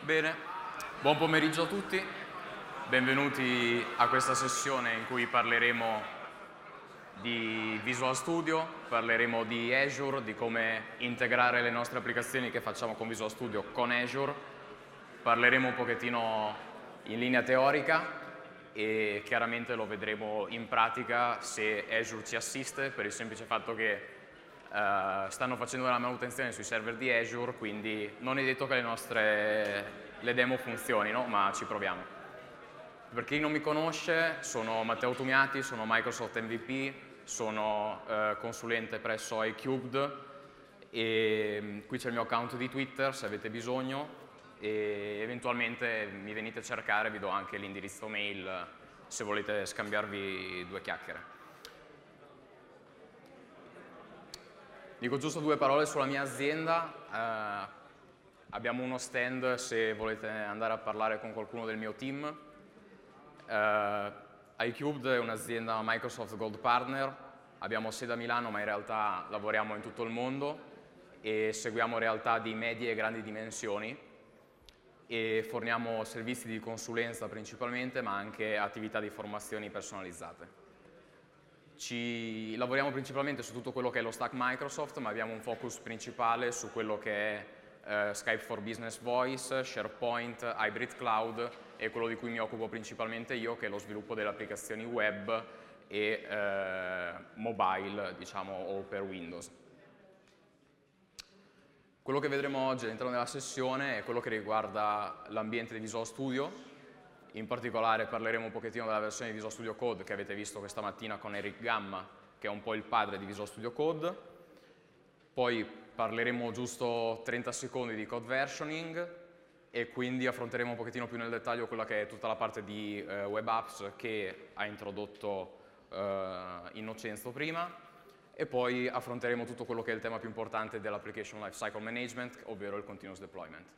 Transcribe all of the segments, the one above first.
Bene, buon pomeriggio a tutti, benvenuti a questa sessione in cui parleremo di Visual Studio, parleremo di Azure, di come integrare le nostre applicazioni che facciamo con Visual Studio con Azure, parleremo un pochettino in linea teorica e chiaramente lo vedremo in pratica se Azure ci assiste, per il semplice fatto che stanno facendo la manutenzione sui server di Azure, quindi non è detto che le demo funzionino, ma ci proviamo. Per chi non mi conosce, sono Matteo Tumiati, sono Microsoft MVP, sono consulente presso iCubed e qui c'è il mio account di Twitter se avete bisogno e eventualmente mi venite a cercare, vi do anche l'indirizzo mail se volete scambiarvi due chiacchiere. Dico giusto due parole sulla mia azienda, abbiamo uno stand se volete andare a parlare con qualcuno del mio team. iCubed è un'azienda Microsoft Gold Partner, abbiamo sede a Milano ma in realtà lavoriamo in tutto il mondo e seguiamo realtà di medie e grandi dimensioni e forniamo servizi di consulenza principalmente ma anche attività di formazioni personalizzate. Lavoriamo principalmente su tutto quello che è lo stack Microsoft, ma abbiamo un focus principale su quello che è Skype for Business Voice, SharePoint, Hybrid Cloud e quello di cui mi occupo principalmente io, che è lo sviluppo delle applicazioni web e mobile, diciamo, o per Windows. Quello che vedremo oggi all'interno della sessione è quello che riguarda l'ambiente di Visual Studio. In particolare parleremo un pochettino della versione di Visual Studio Code che avete visto questa mattina con Eric Gamma, che è un po' il padre di Visual Studio Code. Poi parleremo giusto 30 secondi di code versioning e quindi affronteremo un pochettino più nel dettaglio quella che è tutta la parte di web apps che ha introdotto Innocenzo prima e poi affronteremo tutto quello che è il tema più importante dell'application lifecycle management, ovvero il continuous deployment.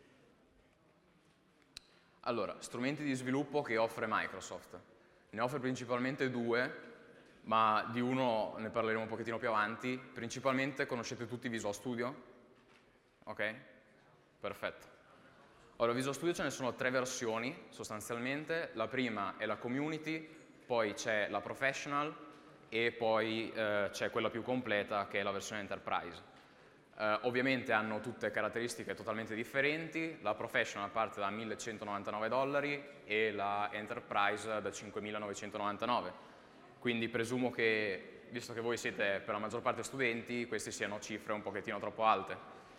Allora, strumenti di sviluppo che offre Microsoft. Ne offre principalmente due, ma di uno ne parleremo un pochettino più avanti. Principalmente conoscete tutti Visual Studio? Ok? Perfetto. Allora, Visual Studio ce ne sono tre versioni sostanzialmente. La prima è la Community, poi c'è la Professional e poi c'è quella più completa che è la versione Enterprise. Ovviamente hanno tutte caratteristiche totalmente differenti, la Professional parte da $1.199 e la Enterprise da $5.999, quindi presumo che, visto che voi siete per la maggior parte studenti, queste siano cifre un pochettino troppo alte.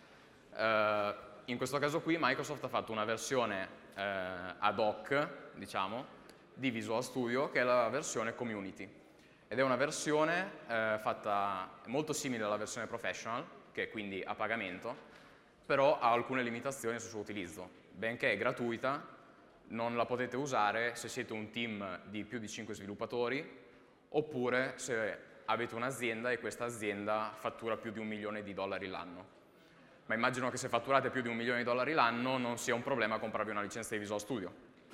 In questo caso qui Microsoft ha fatto una versione ad hoc, diciamo, di Visual Studio che è la versione Community ed è una versione fatta molto simile alla versione Professional, che è quindi a pagamento, però ha alcune limitazioni sul suo utilizzo. Benché è gratuita, non la potete usare se siete un team di più di 5 sviluppatori, oppure se avete un'azienda e questa azienda fattura più di $1 milione l'anno. Ma immagino che se fatturate più di $1 milione l'anno non sia un problema comprarvi una licenza di Visual Studio.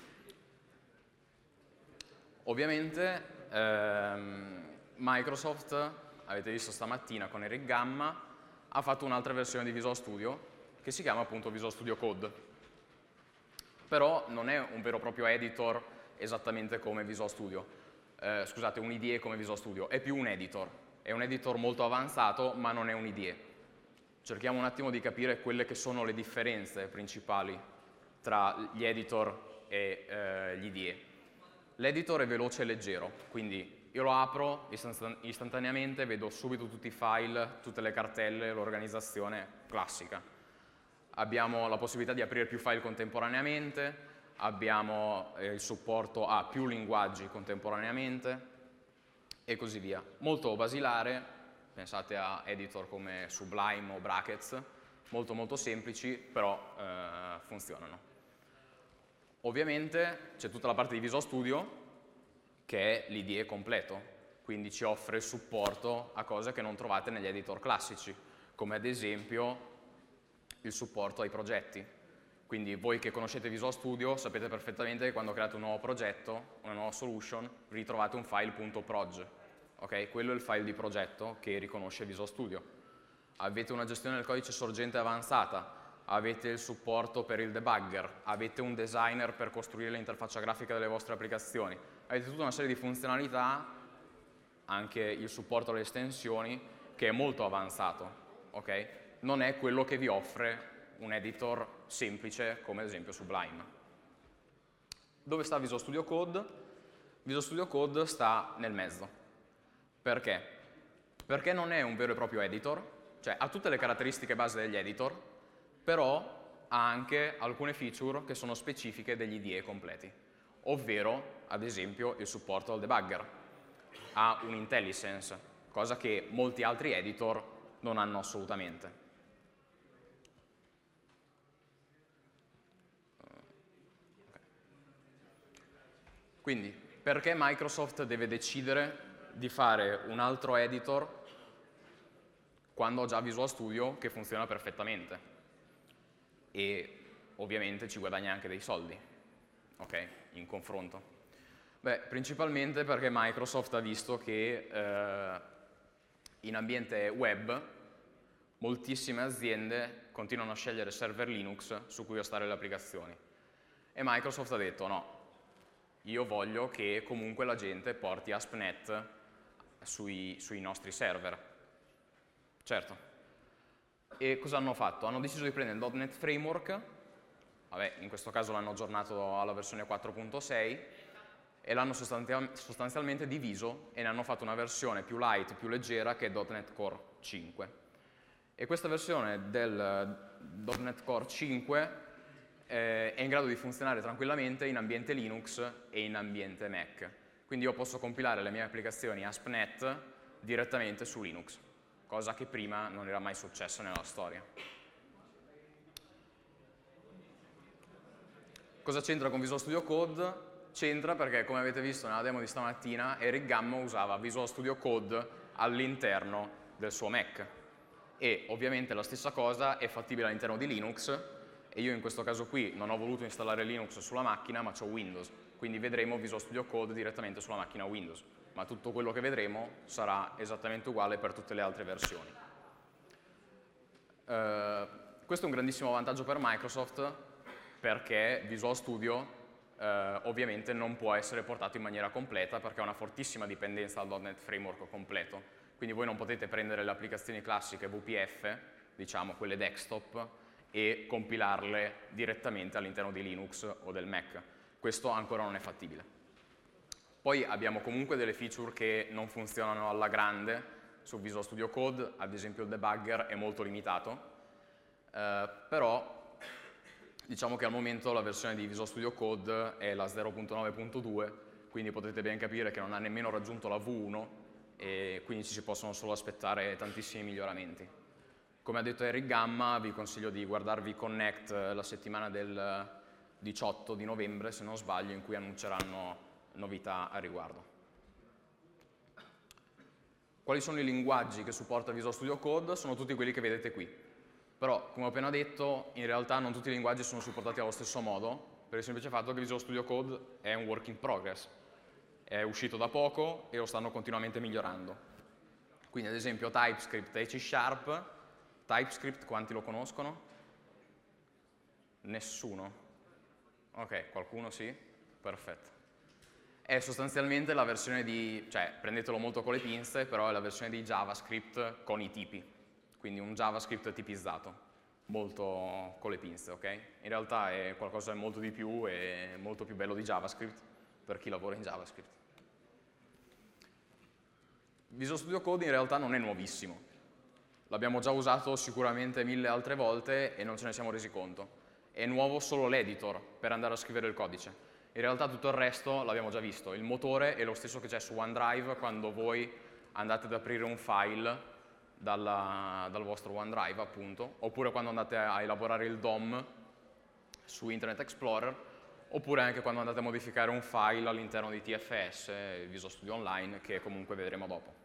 Ovviamente Microsoft, avete visto stamattina con Eric Gamma, ha fatto un'altra versione di Visual Studio che si chiama appunto Visual Studio Code. Però non è un vero e proprio editor esattamente come Visual Studio. Scusate, un IDE come Visual Studio. È più un editor. È un editor molto avanzato, ma non è un IDE. Cerchiamo un attimo di capire quelle che sono le differenze principali tra gli editor e gli IDE. L'editor è veloce e leggero, quindi io lo apro istantaneamente, vedo subito tutti i file, tutte le cartelle, l'organizzazione classica. Abbiamo la possibilità di aprire più file contemporaneamente, abbiamo il supporto a più linguaggi contemporaneamente e così via. Molto basilare, pensate a editor come Sublime o Brackets, molto molto semplici, però funzionano. Ovviamente c'è tutta la parte di Visual Studio, che è l'IDE completo, quindi ci offre supporto a cose che non trovate negli editor classici, come ad esempio il supporto ai progetti. Quindi voi che conoscete Visual Studio sapete perfettamente che quando create un nuovo progetto, una nuova solution, ritrovate un file .proj. Okay? Quello è il file di progetto che riconosce Visual Studio. Avete una gestione del codice sorgente avanzata, avete il supporto per il debugger, avete un designer per costruire l'interfaccia grafica delle vostre applicazioni, avete tutta una serie di funzionalità, anche il supporto alle estensioni, che è molto avanzato, ok? Non è quello che vi offre un editor semplice come ad esempio Sublime. Dove sta Visual Studio Code? Visual Studio Code sta nel mezzo. Perché? Perché non è un vero e proprio editor, cioè ha tutte le caratteristiche base degli editor, però ha anche alcune feature che sono specifiche degli IDE completi, ovvero ad esempio il supporto al debugger, ha un IntelliSense, cosa che molti altri editor non hanno assolutamente. Quindi, perché Microsoft deve decidere di fare un altro editor quando ho già Visual Studio che funziona perfettamente? E ovviamente ci guadagna anche dei soldi, ok? In confronto. Beh, principalmente perché Microsoft ha visto che in ambiente web moltissime aziende continuano a scegliere server Linux su cui ostare le applicazioni. E Microsoft ha detto no, io voglio che comunque la gente porti ASP.NET sui nostri server. Certo. E cosa hanno fatto? Hanno deciso di prendere il .NET Framework, vabbè, in questo caso l'hanno aggiornato alla versione 4.6, e l'hanno sostanzialmente diviso e ne hanno fatto una versione più light, più leggera, che è .NET Core 5. E questa versione del .NET Core 5 è in grado di funzionare tranquillamente in ambiente Linux e in ambiente Mac. Quindi io posso compilare le mie applicazioni ASP.NET direttamente su Linux, cosa che prima non era mai successa nella storia. Cosa c'entra con Visual Studio Code? C'entra perché, come avete visto nella demo di stamattina, Eric Gamma usava Visual Studio Code all'interno del suo Mac. E ovviamente la stessa cosa è fattibile all'interno di Linux, e io in questo caso qui non ho voluto installare Linux sulla macchina, ma c'ho Windows, quindi vedremo Visual Studio Code direttamente sulla macchina Windows, ma tutto quello che vedremo sarà esattamente uguale per tutte le altre versioni. Questo è un grandissimo vantaggio per Microsoft, perché Visual Studio ovviamente non può essere portato in maniera completa, perché ha una fortissima dipendenza dal .NET Framework completo, quindi voi non potete prendere le applicazioni classiche VPF, diciamo quelle desktop, e compilarle direttamente all'interno di Linux o del Mac. Questo ancora non è fattibile. Poi abbiamo comunque delle feature che non funzionano alla grande su Visual Studio Code, ad esempio il debugger è molto limitato, però diciamo che al momento la versione di Visual Studio Code è la 0.9.2, quindi potete ben capire che non ha nemmeno raggiunto la V1 e quindi ci si possono solo aspettare tantissimi miglioramenti. Come ha detto Eric Gamma, vi consiglio di guardarvi Connect la settimana del 18 di novembre, se non sbaglio, in cui annunceranno novità a riguardo. Quali sono i linguaggi che supporta Visual Studio Code? Sono tutti quelli che vedete qui. Però, come ho appena detto, in realtà non tutti i linguaggi sono supportati allo stesso modo, per il semplice fatto che Visual Studio Code è un work in progress. È uscito da poco e lo stanno continuamente migliorando. Quindi, ad esempio, TypeScript e C#. TypeScript, quanti lo conoscono? Nessuno? Ok, qualcuno sì? Perfetto. È sostanzialmente la versione di, cioè prendetelo molto con le pinze, però è la versione di JavaScript con i tipi, quindi un JavaScript tipizzato, molto con le pinze, ok? In realtà è qualcosa di molto di più e molto più bello di JavaScript per chi lavora in JavaScript. Visual Studio Code in realtà non è nuovissimo, l'abbiamo già usato sicuramente 1000 altre volte e non ce ne siamo resi conto. È nuovo solo l'editor per andare a scrivere il codice. In realtà tutto il resto l'abbiamo già visto. Il motore è lo stesso che c'è su OneDrive quando voi andate ad aprire un file dal vostro OneDrive, appunto, oppure quando andate a elaborare il DOM su Internet Explorer, oppure anche quando andate a modificare un file all'interno di TFS, Visual Studio Online, che comunque vedremo dopo.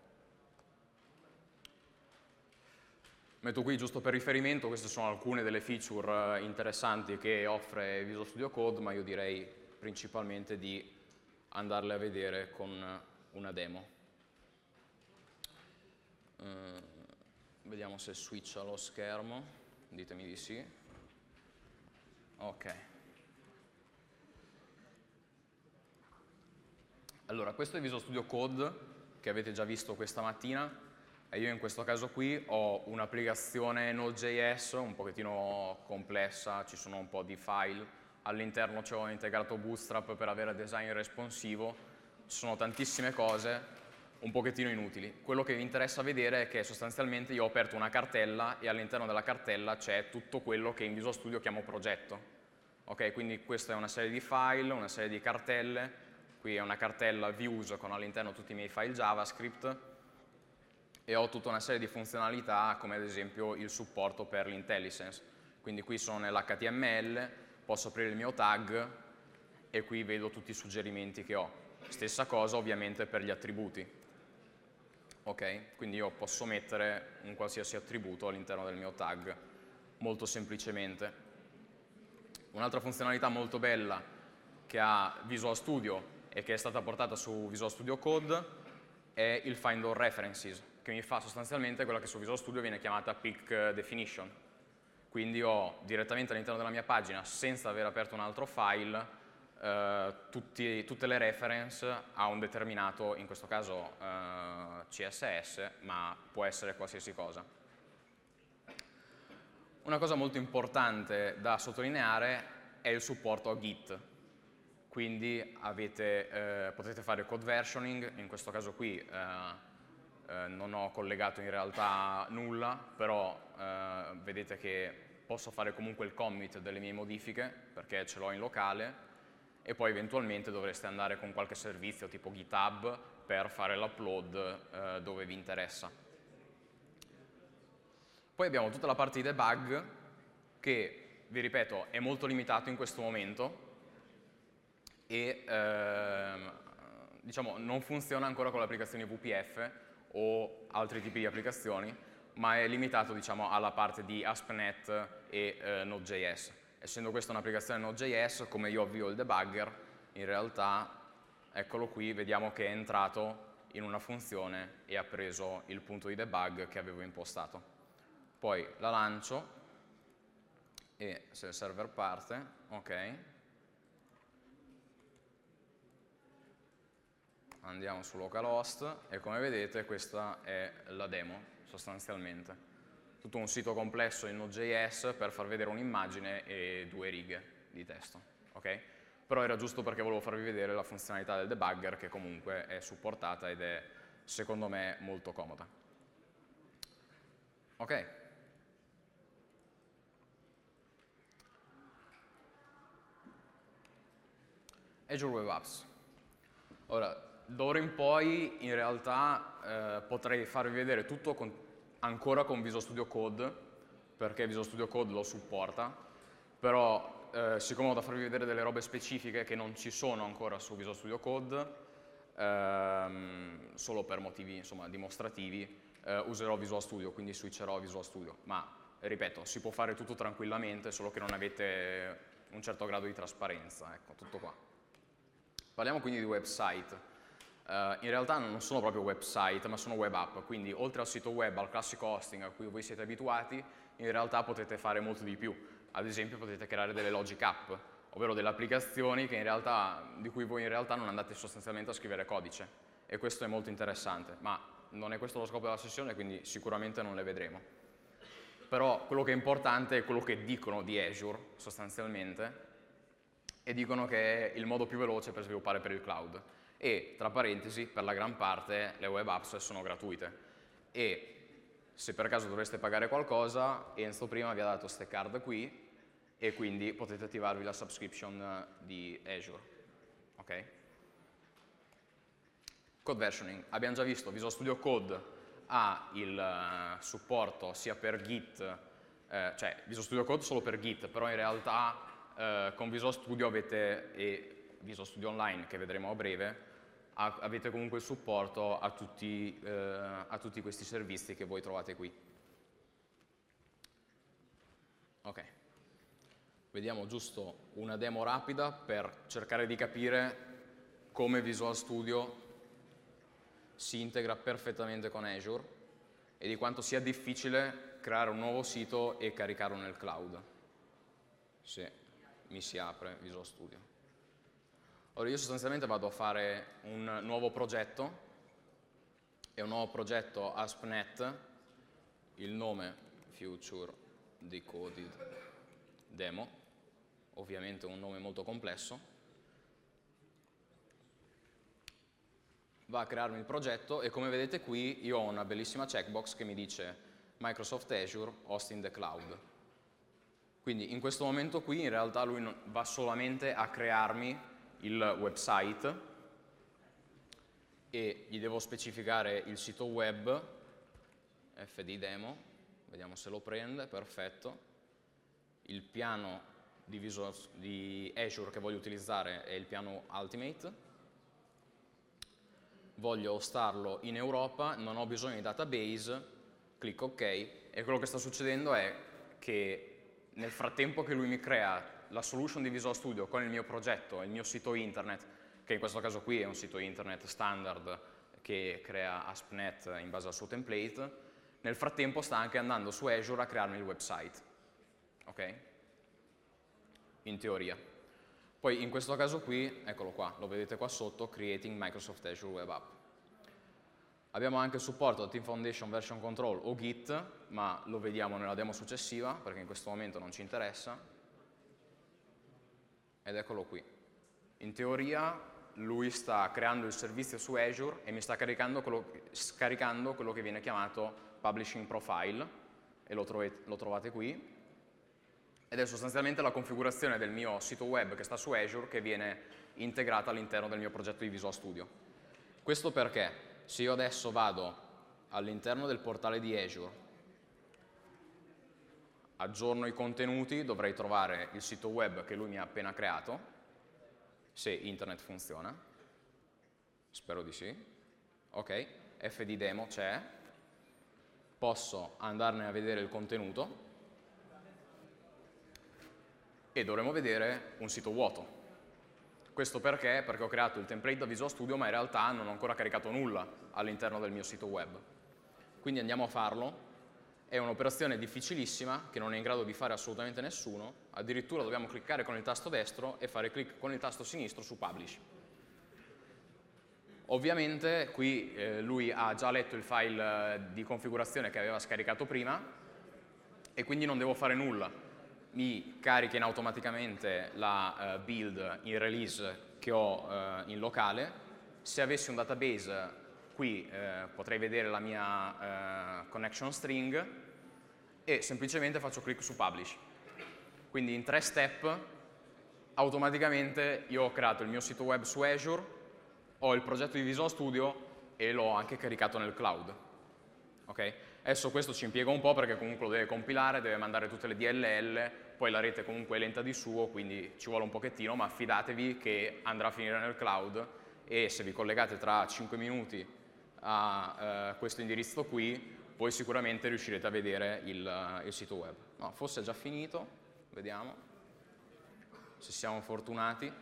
Metto qui giusto per riferimento, queste sono alcune delle feature interessanti che offre Visual Studio Code, ma io direi principalmente di andarle a vedere con una demo. Vediamo se switcha lo schermo, ditemi di sì. Ok. Allora, questo è Visual Studio Code che avete già visto questa mattina e io in questo caso qui ho un'applicazione Node.js un pochettino complessa, ci sono un po' di file, all'interno ci ho integrato Bootstrap per avere design responsivo, ci sono tantissime cose un pochettino inutili. Quello che vi interessa vedere è che sostanzialmente io ho aperto una cartella e all'interno della cartella c'è tutto quello che in Visual Studio chiamo progetto. Ok, quindi questa è una serie di file, una serie di cartelle. Qui è una cartella views con all'interno tutti i miei file JavaScript e ho tutta una serie di funzionalità come ad esempio il supporto per l'IntelliSense. Quindi qui sono nell'HTML, posso aprire il mio tag e qui vedo tutti i suggerimenti che ho. Stessa cosa ovviamente per gli attributi. Ok? Quindi io posso mettere un qualsiasi attributo all'interno del mio tag molto semplicemente. Un'altra funzionalità molto bella che ha Visual Studio e che è stata portata su Visual Studio Code è il Find All References, che mi fa sostanzialmente quella che su Visual Studio viene chiamata peak definition. Quindi ho direttamente all'interno della mia pagina, senza aver aperto un altro file, tutte le reference a un determinato, in questo caso CSS, ma può essere qualsiasi cosa. Una cosa molto importante da sottolineare è il supporto a Git. Quindi potete fare code versioning, in questo caso qui non ho collegato in realtà nulla, però vedete che posso fare comunque il commit delle mie modifiche perché ce l'ho in locale e poi eventualmente dovreste andare con qualche servizio tipo GitHub per fare l'upload dove vi interessa. Poi abbiamo tutta la parte di debug che, vi ripeto, è molto limitato in questo momento e diciamo, non funziona ancora con le applicazioni VPF o altri tipi di applicazioni, ma è limitato diciamo, alla parte di ASP.NET e Node.js. Essendo questa un'applicazione Node.js, come io avvio il debugger, in realtà, eccolo qui, vediamo che è entrato in una funzione e ha preso il punto di debug che avevo impostato. Poi la lancio e se il server parte, ok, andiamo su localhost e come vedete questa è la demo sostanzialmente. Tutto un sito complesso in Node.js per far vedere un'immagine e 2 righe di testo, ok? Però era giusto perché volevo farvi vedere la funzionalità del debugger che comunque è supportata ed è secondo me molto comoda. Ok. Azure Web Apps. Ora, d'ora in poi in realtà potrei farvi vedere tutto ancora con Visual Studio Code, perché Visual Studio Code lo supporta, però siccome ho da farvi vedere delle robe specifiche che non ci sono ancora su Visual Studio Code, solo per motivi insomma, dimostrativi, userò Visual Studio, quindi switcherò a Visual Studio, ma ripeto, si può fare tutto tranquillamente, solo che non avete un certo grado di trasparenza, ecco, tutto qua. Parliamo quindi di website. In realtà non sono proprio website, ma sono web app, quindi oltre al sito web, al classico hosting a cui voi siete abituati, in realtà potete fare molto di più. Ad esempio potete creare delle logic app, ovvero delle applicazioni di cui voi in realtà non andate sostanzialmente a scrivere codice. E questo è molto interessante, ma non è questo lo scopo della sessione, quindi sicuramente non le vedremo. Però quello che è importante è quello che dicono di Azure, sostanzialmente, e dicono che è il modo più veloce per sviluppare per il cloud. E, tra parentesi, per la gran parte le web apps sono gratuite. E se per caso dovreste pagare qualcosa, Enzo prima vi ha dato queste card qui e quindi potete attivarvi la subscription di Azure. Ok? Code versioning. Abbiamo già visto, Visual Studio Code ha il supporto sia per Git, cioè Visual Studio Code solo per Git, però in realtà con Visual Studio e Visual Studio Online, che vedremo a breve, avete comunque il supporto a tutti questi servizi che voi trovate qui. Ok, vediamo giusto una demo rapida per cercare di capire come Visual Studio si integra perfettamente con Azure e di quanto sia difficile creare un nuovo sito e caricarlo nel cloud. Sì. mi si apre Visual Studio. Ora io sostanzialmente vado a fare un nuovo progetto, è un nuovo progetto ASP.NET, il nome Future Decoded Demo, ovviamente un nome molto complesso. Va a crearmi il progetto e come vedete qui io ho una bellissima checkbox che mi dice Microsoft Azure Hosting the Cloud. Quindi in questo momento qui in realtà lui va solamente a crearmi il website e gli devo specificare il sito web fd demo, vediamo se lo prende, perfetto. Il piano di Azure che voglio utilizzare è il piano Ultimate. Voglio hostarlo in Europa, non ho bisogno di database, clicco OK e quello che sta succedendo è che nel frattempo che lui mi crea la solution di Visual Studio con il mio progetto, il mio sito internet, che in questo caso qui è un sito internet standard che crea ASP.NET in base al suo template, nel frattempo sta anche andando su Azure a crearmi il website, ok? In teoria. Poi in questo caso qui, eccolo qua, lo vedete qua sotto, Creating Microsoft Azure Web App. Abbiamo anche il supporto a Team Foundation Version Control o Git, ma lo vediamo nella demo successiva, perché in questo momento non ci interessa. Ed eccolo qui. In teoria lui sta creando il servizio su Azure e mi sta scaricando quello che viene chiamato Publishing Profile, e lo trovate qui. Ed è sostanzialmente la configurazione del mio sito web che sta su Azure che viene integrata all'interno del mio progetto di Visual Studio. Questo perché se io adesso vado all'interno del portale di Azure, aggiorno i contenuti, dovrei trovare il sito web che lui mi ha appena creato, se internet funziona, spero di sì, ok, fd demo c'è, posso andarne a vedere il contenuto, e dovremo vedere un sito vuoto. Questo perché? Perché ho creato il template da Visual Studio ma in realtà non ho ancora caricato nulla all'interno del mio sito web. Quindi andiamo a farlo, è un'operazione difficilissima che non è in grado di fare assolutamente nessuno, addirittura dobbiamo cliccare con il tasto destro e fare clic con il tasto sinistro su Publish. Ovviamente qui lui ha già letto il file di configurazione che aveva scaricato prima e quindi non devo fare nulla. Mi carica automaticamente la build in release che ho in locale. Se avessi un database qui potrei vedere la mia connection string e semplicemente faccio clic su Publish. Quindi in 3 step automaticamente io ho creato il mio sito web su Azure, ho il progetto di Visual Studio e l'ho anche caricato nel cloud. Okay? Adesso questo ci impiega un po' perché comunque lo deve compilare, deve mandare tutte le DLL, poi la rete comunque è lenta di suo, quindi ci vuole un pochettino, ma fidatevi che andrà a finire nel cloud e se vi collegate tra 5 minuti a questo indirizzo qui, poi sicuramente riuscirete a vedere il sito web. No, forse è già finito, vediamo se siamo fortunati.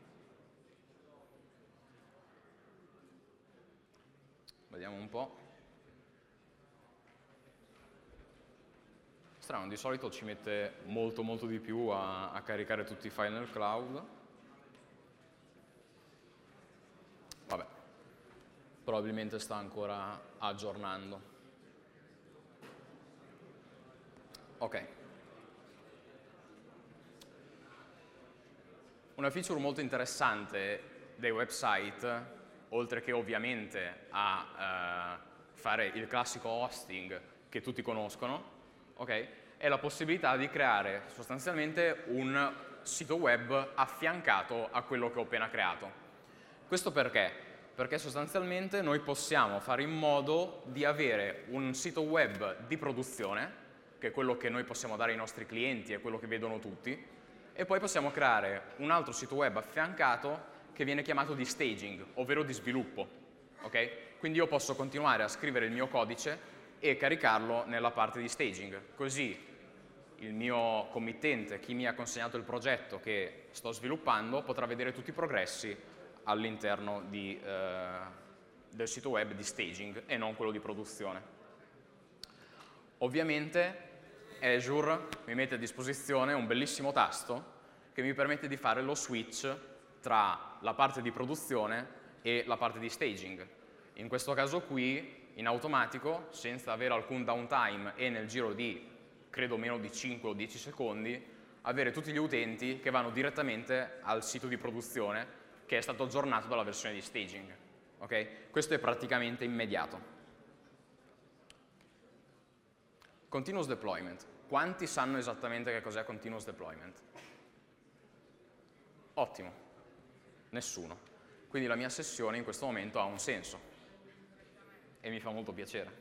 Vediamo un po'. Strano, di solito ci mette molto di più a caricare tutti i file nel cloud. Vabbè, probabilmente sta ancora aggiornando. Ok. Una feature molto interessante dei website, oltre che ovviamente a fare il classico hosting che tutti conoscono, okay, è la possibilità di creare sostanzialmente un sito web affiancato a quello che ho appena creato. Questo perché? Perché sostanzialmente noi possiamo fare in modo di avere un sito web di produzione, che è quello che noi possiamo dare ai nostri clienti e quello che vedono tutti, e poi possiamo creare un altro sito web affiancato che viene chiamato di staging, ovvero di sviluppo. Okay? Quindi io posso continuare a scrivere il mio codice e caricarlo nella parte di staging, così il mio committente, chi mi ha consegnato il progetto che sto sviluppando, potrà vedere tutti i progressi all'interno del sito web di staging e non quello di produzione. Ovviamente Azure mi mette a disposizione un bellissimo tasto che mi permette di fare lo switch tra la parte di produzione e la parte di staging. In questo caso qui, in automatico, senza avere alcun downtime e nel giro di, credo, meno di 5 o 10 secondi, avere tutti gli utenti che vanno direttamente al sito di produzione che è stato aggiornato dalla versione di staging. Okay? Questo è praticamente immediato. Continuous deployment. Quanti sanno esattamente che cos'è continuous deployment? Ottimo. Nessuno. Quindi la mia sessione in questo momento ha un senso e mi fa molto piacere.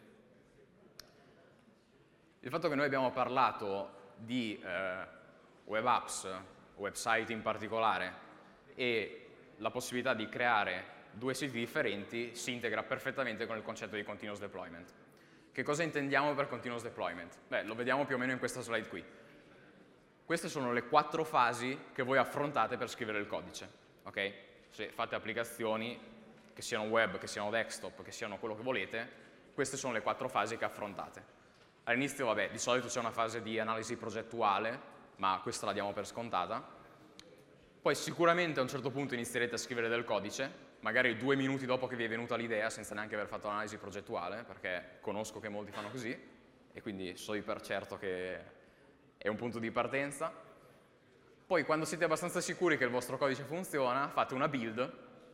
Il fatto che noi abbiamo parlato di web apps, website in particolare, e la possibilità di creare due siti differenti si integra perfettamente con il concetto di continuous deployment. Che cosa intendiamo per continuous deployment? Beh, lo vediamo più o meno in questa slide qui. Queste sono le 4 fasi che voi affrontate per scrivere il codice. Okay? Se fate applicazioni, che siano web, che siano desktop, che siano quello che volete, queste sono le 4 fasi che affrontate. All'inizio, vabbè, di solito c'è una fase di analisi progettuale, ma questa la diamo per scontata. Poi sicuramente a un certo punto inizierete a scrivere del codice, magari 2 minuti dopo che vi è venuta l'idea, senza neanche aver fatto l'analisi progettuale, perché conosco che molti fanno così, e quindi so di per certo che è un punto di partenza. Poi quando siete abbastanza sicuri che il vostro codice funziona, fate una build.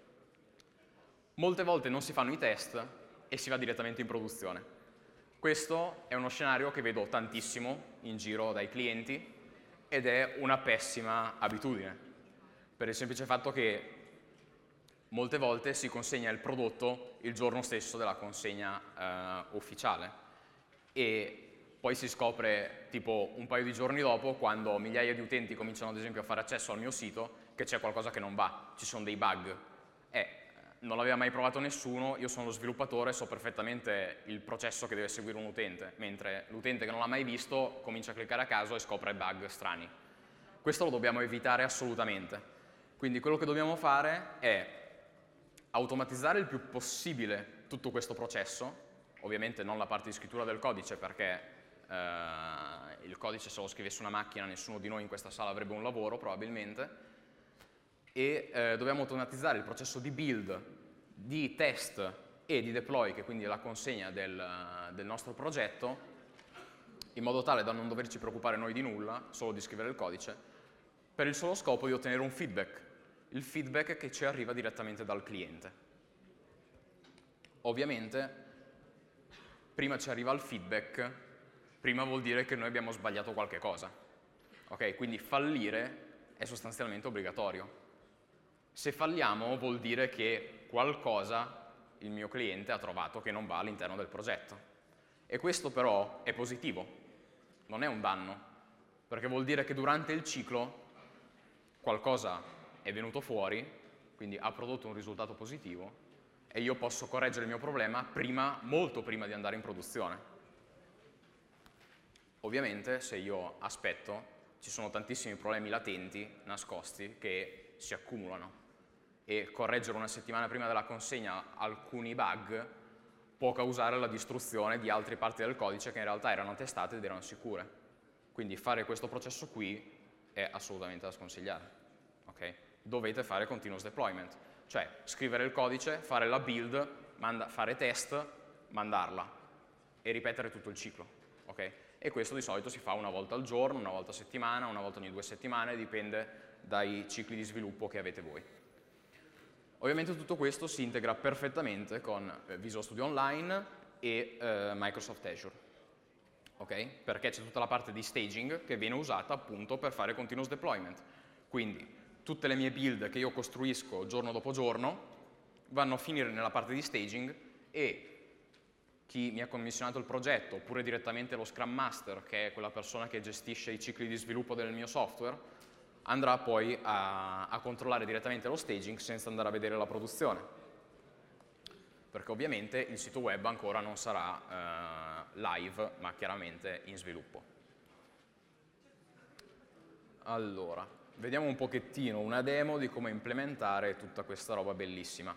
Molte volte non si fanno i test e si va direttamente in produzione. Questo è uno scenario che vedo tantissimo in giro dai clienti ed è una pessima abitudine, per il semplice fatto che molte volte si consegna il prodotto il giorno stesso della consegna ufficiale e poi si scopre tipo un paio di giorni dopo, quando migliaia di utenti cominciano ad esempio a fare accesso al mio sito, che c'è qualcosa che non va, ci sono dei bug. Non l'aveva mai provato nessuno, io sono lo sviluppatore, so perfettamente il processo che deve seguire un utente, mentre l'utente che non l'ha mai visto comincia a cliccare a caso e scopre bug strani. Questo lo dobbiamo evitare assolutamente. Quindi quello che dobbiamo fare è automatizzare il più possibile tutto questo processo, ovviamente non la parte di scrittura del codice, perché il codice se lo scrivesse una macchina nessuno di noi in questa sala avrebbe un lavoro probabilmente, e dobbiamo automatizzare il processo di build, di test e di deploy, che quindi è la consegna del nostro progetto, in modo tale da non doverci preoccupare noi di nulla, solo di scrivere il codice, per il solo scopo di ottenere un feedback, il feedback che ci arriva direttamente dal cliente. Ovviamente, prima ci arriva il feedback, prima vuol dire che noi abbiamo sbagliato qualche cosa. Okay? Quindi fallire è sostanzialmente obbligatorio. Se falliamo vuol dire che qualcosa il mio cliente ha trovato che non va all'interno del progetto. E questo però è positivo, non è un danno, perché vuol dire che durante il ciclo qualcosa è venuto fuori, quindi ha prodotto un risultato positivo, e io posso correggere il mio problema molto prima di andare in produzione. Ovviamente se io aspetto ci sono tantissimi problemi latenti, nascosti, che si accumulano, e correggere una settimana prima della consegna alcuni bug può causare la distruzione di altre parti del codice che in realtà erano testate ed erano sicure. Quindi fare questo processo qui è assolutamente da sconsigliare. Okay? Dovete fare continuous deployment, cioè scrivere il codice, fare la build, fare test, mandarla e ripetere tutto il ciclo. Okay? E questo di solito si fa una volta al giorno, una volta a settimana, una volta ogni 2 settimane, dipende dai cicli di sviluppo che avete voi. Ovviamente tutto questo si integra perfettamente con Visual Studio Online e Microsoft Azure, okay? Perché c'è tutta la parte di staging che viene usata appunto per fare continuous deployment. Quindi tutte le mie build che io costruisco giorno dopo giorno vanno a finire nella parte di staging e chi mi ha commissionato il progetto, oppure direttamente lo Scrum Master, che è quella persona che gestisce i cicli di sviluppo del mio software, andrà poi a controllare direttamente lo staging senza andare a vedere la produzione, perché ovviamente il sito web ancora non sarà live, ma chiaramente in sviluppo. Allora, vediamo un pochettino una demo di come implementare tutta questa roba bellissima.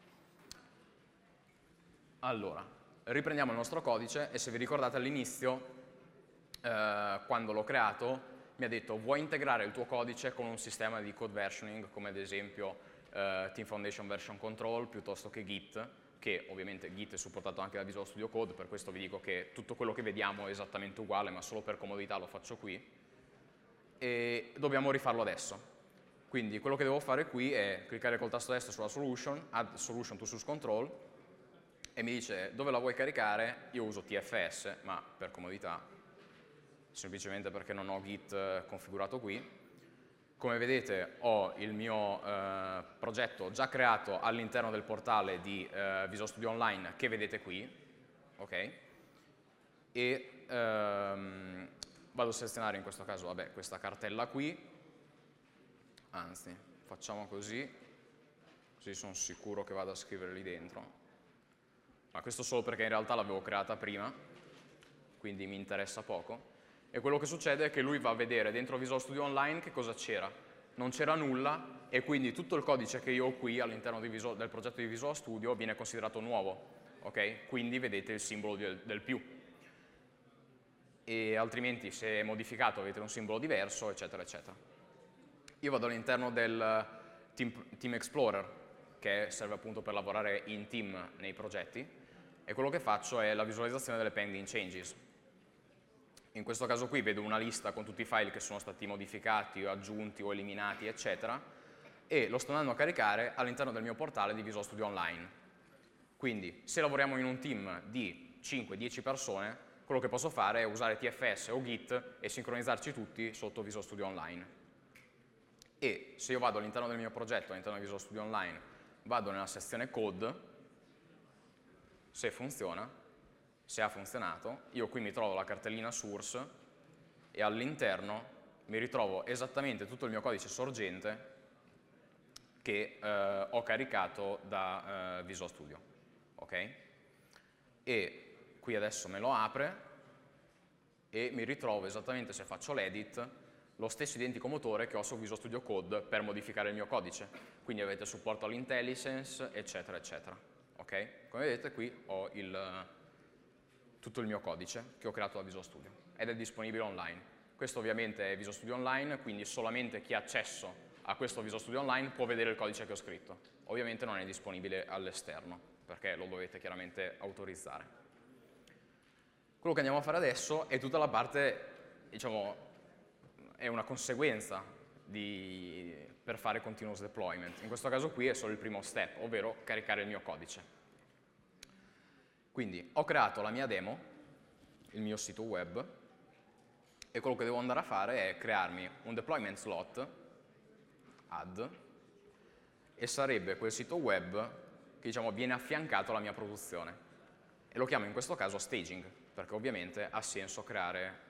Allora, riprendiamo il nostro codice e se vi ricordate all'inizio, quando l'ho creato, mi ha detto vuoi integrare il tuo codice con un sistema di code versioning come ad esempio Team Foundation Version Control piuttosto che Git, che ovviamente Git è supportato anche da Visual Studio Code, per questo vi dico che tutto quello che vediamo è esattamente uguale, ma solo per comodità lo faccio qui, e dobbiamo rifarlo adesso. Quindi quello che devo fare qui è cliccare col tasto destro sulla solution, add solution to source control, e mi dice dove la vuoi caricare. Io uso TFS, ma per comodità, semplicemente perché non ho Git configurato qui. Come vedete ho il mio progetto già creato all'interno del portale di Visual Studio Online che vedete qui, ok? E vado a selezionare in questo caso questa cartella qui, anzi facciamo così sono sicuro che vado a scrivere lì dentro, ma questo solo perché in realtà l'avevo creata prima, quindi mi interessa poco. E quello che succede è che lui va a vedere dentro Visual Studio Online che cosa c'era. Non c'era nulla e quindi tutto il codice che io ho qui all'interno del progetto di Visual Studio viene considerato nuovo, ok? Quindi vedete il simbolo del più. E altrimenti se è modificato avete un simbolo diverso, eccetera, eccetera. Io vado all'interno del Team Explorer, che serve appunto per lavorare in team nei progetti, e quello che faccio è la visualizzazione delle pending changes. In questo caso qui vedo una lista con tutti i file che sono stati modificati o aggiunti o eliminati, eccetera, e lo sto andando a caricare all'interno del mio portale di Visual Studio Online. Quindi, se lavoriamo in un team di 5-10 persone, quello che posso fare è usare TFS o Git e sincronizzarci tutti sotto Visual Studio Online. E se io vado all'interno del mio progetto, all'interno di Visual Studio Online, vado nella sezione Code, se funziona, se ha funzionato, io qui mi trovo la cartellina source e all'interno mi ritrovo esattamente tutto il mio codice sorgente che ho caricato da Visual Studio, ok? E qui adesso me lo apre e mi ritrovo esattamente, se faccio l'edit, lo stesso identico motore che ho su Visual Studio Code per modificare il mio codice. Quindi avete supporto all'IntelliSense, eccetera, eccetera, ok? Come vedete qui ho tutto il mio codice che ho creato da Visual Studio ed è disponibile online. Questo ovviamente è Visual Studio Online, quindi solamente chi ha accesso a questo Visual Studio Online può vedere il codice che ho scritto. Ovviamente non è disponibile all'esterno, perché lo dovete chiaramente autorizzare. Quello che andiamo a fare adesso è tutta la parte, diciamo, è una conseguenza per fare continuous deployment. In questo caso qui è solo il primo step, ovvero caricare il mio codice. Quindi ho creato la mia demo, il mio sito web, e quello che devo andare a fare è crearmi un deployment slot, add, e sarebbe quel sito web che diciamo viene affiancato alla mia produzione. E lo chiamo in questo caso staging, perché ovviamente ha senso creare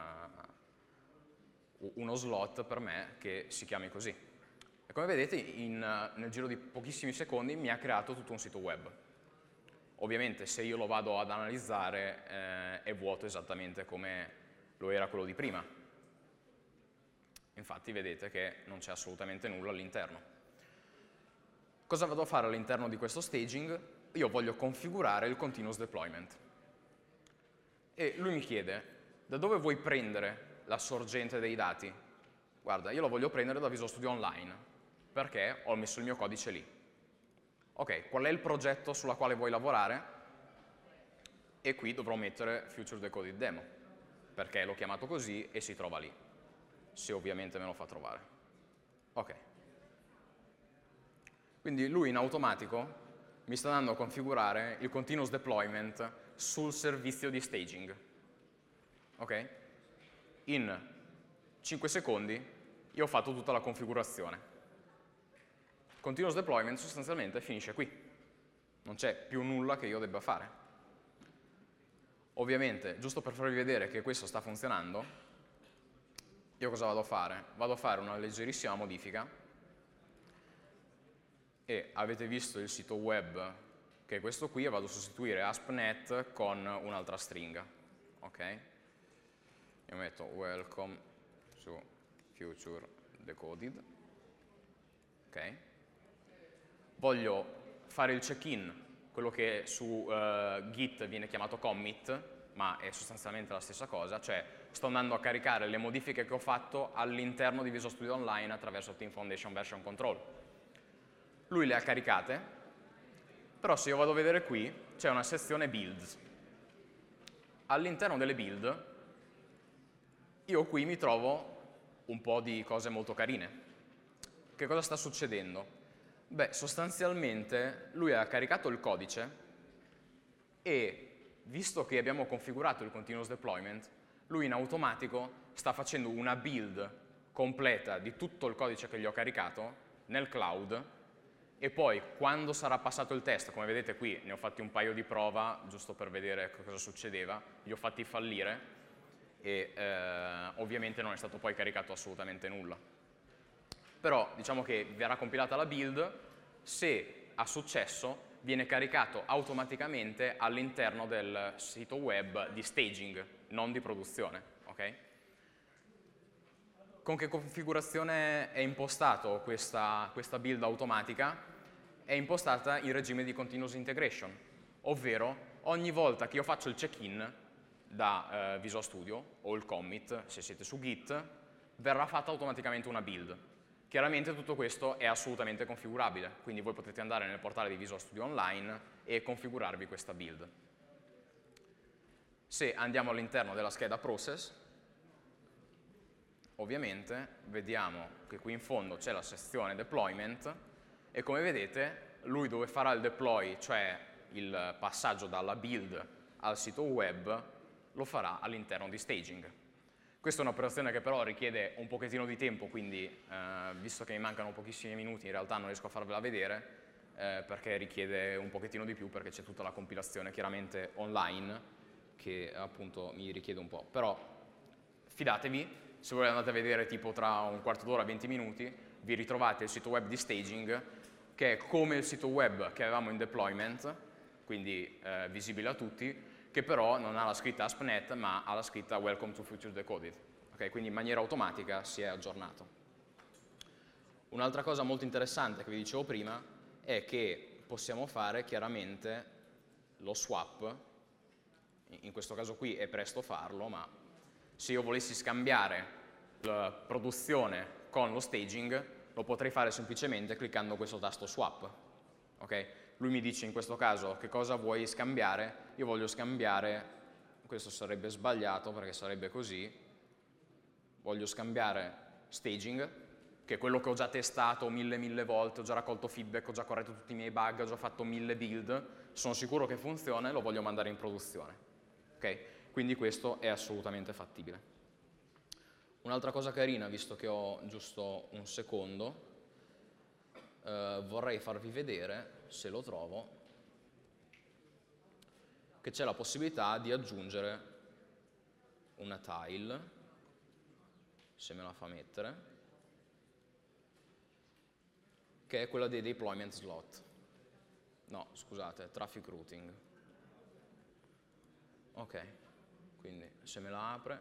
uno slot per me che si chiami così. E come vedete nel giro di pochissimi secondi mi ha creato tutto un sito web. Ovviamente se io lo vado ad analizzare è vuoto esattamente come lo era quello di prima. Infatti vedete che non c'è assolutamente nulla all'interno. Cosa vado a fare all'interno di questo staging? Io voglio configurare il continuous deployment. E lui mi chiede, da dove vuoi prendere la sorgente dei dati? Guarda, io lo voglio prendere da Visual Studio Online, perché ho messo il mio codice lì. Ok, qual è il progetto sulla quale vuoi lavorare? E qui dovrò mettere Future Decoded Demo, perché l'ho chiamato così e si trova lì, se ovviamente me lo fa trovare. Ok. Quindi lui in automatico mi sta andando a configurare il continuous deployment sul servizio di staging. Ok? In 5 secondi io ho fatto tutta la configurazione. Continuous deployment sostanzialmente finisce qui, non c'è più nulla che io debba fare. Ovviamente, giusto per farvi vedere che questo sta funzionando, io cosa vado a fare? Vado a fare una leggerissima modifica e avete visto il sito web che è questo qui e vado a sostituire ASP.NET con un'altra stringa. Ok? Io metto welcome su Future Decoded. Ok? Voglio fare il check-in, quello che su Git viene chiamato commit, ma è sostanzialmente la stessa cosa, cioè sto andando a caricare le modifiche che ho fatto all'interno di Visual Studio Online attraverso Team Foundation Version Control. Lui le ha caricate, però se io vado a vedere qui c'è una sezione Builds. All'interno delle build io qui mi trovo un po' di cose molto carine. Che cosa sta succedendo? Beh, sostanzialmente lui ha caricato il codice e, visto che abbiamo configurato il continuous deployment, lui in automatico sta facendo una build completa di tutto il codice che gli ho caricato nel cloud e poi quando sarà passato il test, come vedete qui ne ho fatti un paio di prova giusto per vedere cosa succedeva, li ho fatti fallire e ovviamente non è stato poi caricato assolutamente nulla. Però diciamo che verrà compilata la build, se ha successo viene caricato automaticamente all'interno del sito web di staging, non di produzione. Okay? Con che configurazione è impostato questa build automatica? È impostata in regime di continuous integration, ovvero ogni volta che io faccio il check-in da Visual Studio o il commit, se siete su Git, verrà fatta automaticamente una build. Chiaramente tutto questo è assolutamente configurabile, quindi voi potete andare nel portale di Visual Studio Online e configurarvi questa build. Se andiamo all'interno della scheda process, ovviamente vediamo che qui in fondo c'è la sezione deployment e come vedete lui dove farà il deploy, cioè il passaggio dalla build al sito web, lo farà all'interno di staging. Questa è un'operazione che però richiede un pochettino di tempo, quindi visto che mi mancano pochissimi minuti in realtà non riesco a farvela vedere perché richiede un pochettino di più perché c'è tutta la compilazione chiaramente online che appunto mi richiede un po'. Però fidatevi, se voi andate a vedere tipo tra un quarto d'ora, 20 minuti, vi ritrovate il sito web di staging che è come il sito web che avevamo in deployment, quindi visibile a tutti, che però non ha la scritta ASP.NET ma ha la scritta Welcome to Future Decoded. Okay? Quindi in maniera automatica si è aggiornato. Un'altra cosa molto interessante che vi dicevo prima è che possiamo fare chiaramente lo swap, in questo caso qui è presto farlo, ma se io volessi scambiare la produzione con lo staging lo potrei fare semplicemente cliccando questo tasto swap. Okay? Lui mi dice in questo caso che cosa vuoi scambiare, io voglio scambiare, questo sarebbe sbagliato perché sarebbe così, voglio scambiare staging, che è quello che ho già testato mille volte, ho già raccolto feedback, ho già corretto tutti i miei bug, ho già fatto 1000 build, sono sicuro che funziona e lo voglio mandare in produzione. Okay? Quindi questo è assolutamente fattibile. Un'altra cosa carina, visto che ho giusto un secondo, vorrei farvi vedere, se lo trovo, che c'è la possibilità di aggiungere una tile, se me la fa mettere, che è quella dei deployment slot. No, scusate, traffic routing. Ok, quindi se me la apre.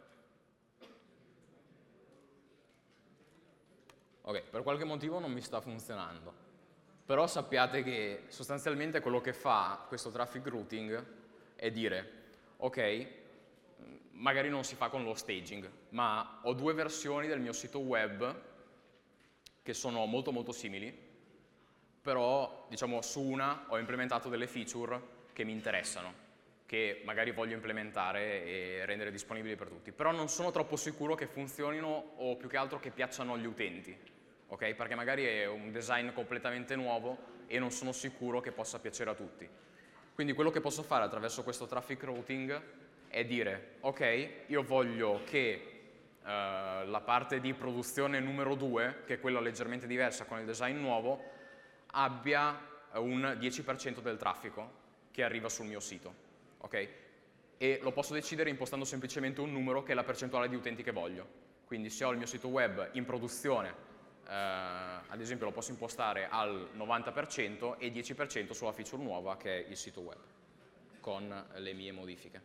Ok, per qualche motivo non mi sta funzionando. Però sappiate che sostanzialmente quello che fa questo traffic routing è dire, ok, magari non si fa con lo staging, ma ho due versioni del mio sito web che sono molto simili, però diciamo su una ho implementato delle feature che mi interessano, che magari voglio implementare e rendere disponibili per tutti, però non sono troppo sicuro che funzionino o più che altro che piacciono agli utenti. Okay? Perché magari è un design completamente nuovo e non sono sicuro che possa piacere a tutti. Quindi quello che posso fare attraverso questo traffic routing è dire, ok, io voglio che la parte di produzione numero 2, che è quella leggermente diversa con il design nuovo, abbia un 10% del traffico che arriva sul mio sito. Okay? E lo posso decidere impostando semplicemente un numero che è la percentuale di utenti che voglio. Quindi se ho il mio sito web in produzione, ad esempio lo posso impostare al 90% e 10% sulla feature nuova che è il sito web, con le mie modifiche.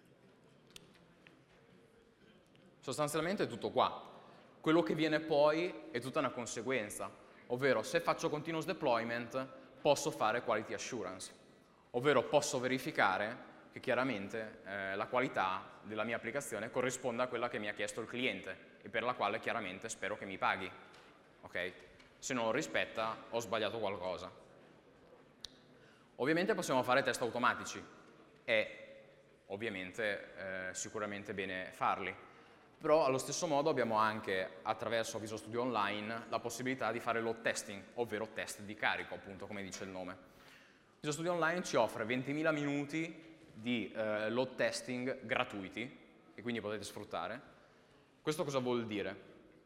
Sostanzialmente è tutto qua. Quello che viene poi è tutta una conseguenza, ovvero se faccio continuous deployment posso fare quality assurance, ovvero posso verificare che chiaramente la qualità della mia applicazione corrisponda a quella che mi ha chiesto il cliente e per la quale chiaramente spero che mi paghi. Okay? Se non lo rispetta, ho sbagliato qualcosa. Ovviamente possiamo fare test automatici, è ovviamente sicuramente bene farli, però allo stesso modo abbiamo anche, attraverso Visual Studio Online, la possibilità di fare load testing, ovvero test di carico, appunto, come dice il nome. Visual Studio Online ci offre 20.000 minuti di load testing gratuiti, che quindi potete sfruttare. Questo cosa vuol dire?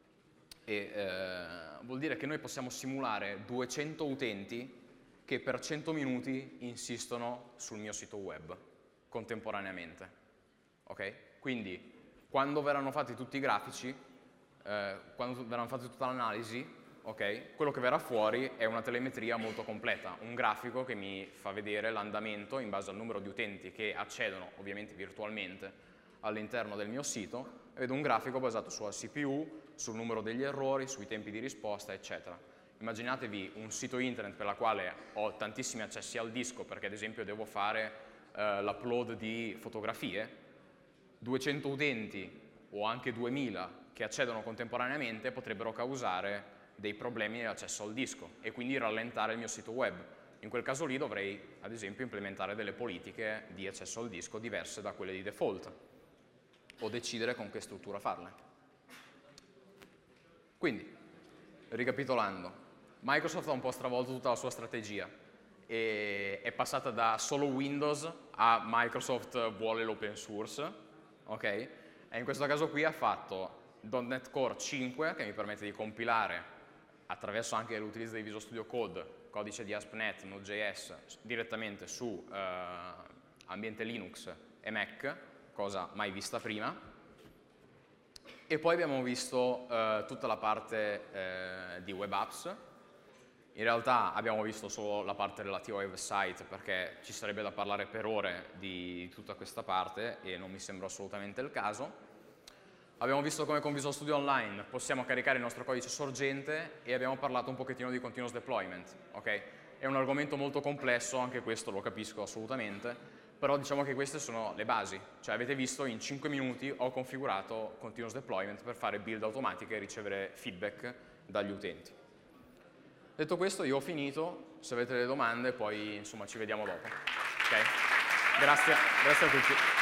Vuol dire che noi possiamo simulare 200 utenti che per 100 minuti insistono sul mio sito web contemporaneamente. Okay? Quindi quando verranno fatti tutti i grafici, quando verranno fatte tutta l'analisi, okay, quello che verrà fuori è una telemetria molto completa, un grafico che mi fa vedere l'andamento in base al numero di utenti che accedono, ovviamente virtualmente, all'interno del mio sito, e vedo un grafico basato sulla CPU, sul numero degli errori, sui tempi di risposta, eccetera. Immaginatevi un sito internet per la quale ho tantissimi accessi al disco, perché ad esempio devo fare l'upload di fotografie, 200 utenti o anche 2000 che accedono contemporaneamente potrebbero causare dei problemi nell'accesso al disco e quindi rallentare il mio sito web. In quel caso lì dovrei, ad esempio, implementare delle politiche di accesso al disco diverse da quelle di default o decidere con che struttura farle. Quindi, ricapitolando, Microsoft ha un po' stravolto tutta la sua strategia e è passata da solo Windows a Microsoft vuole l'open source, ok? E in questo caso qui ha fatto .NET Core 5 che mi permette di compilare attraverso anche l'utilizzo di Visual Studio Code, codice di ASP.NET, Node.js direttamente su ambiente Linux e Mac, cosa mai vista prima. E poi abbiamo visto tutta la parte di web apps. In realtà abbiamo visto solo la parte relativa ai website perché ci sarebbe da parlare per ore di tutta questa parte e non mi sembra assolutamente il caso. Abbiamo visto come con Visual Studio Online possiamo caricare il nostro codice sorgente e abbiamo parlato un pochettino di continuous deployment. Okay? È un argomento molto complesso, anche questo lo capisco assolutamente, però diciamo che queste sono le basi. Cioè avete visto in 5 minuti ho configurato continuous deployment per fare build automatiche e ricevere feedback dagli utenti. Detto questo io ho finito, se avete delle domande poi insomma ci vediamo dopo. Okay? Grazie a tutti.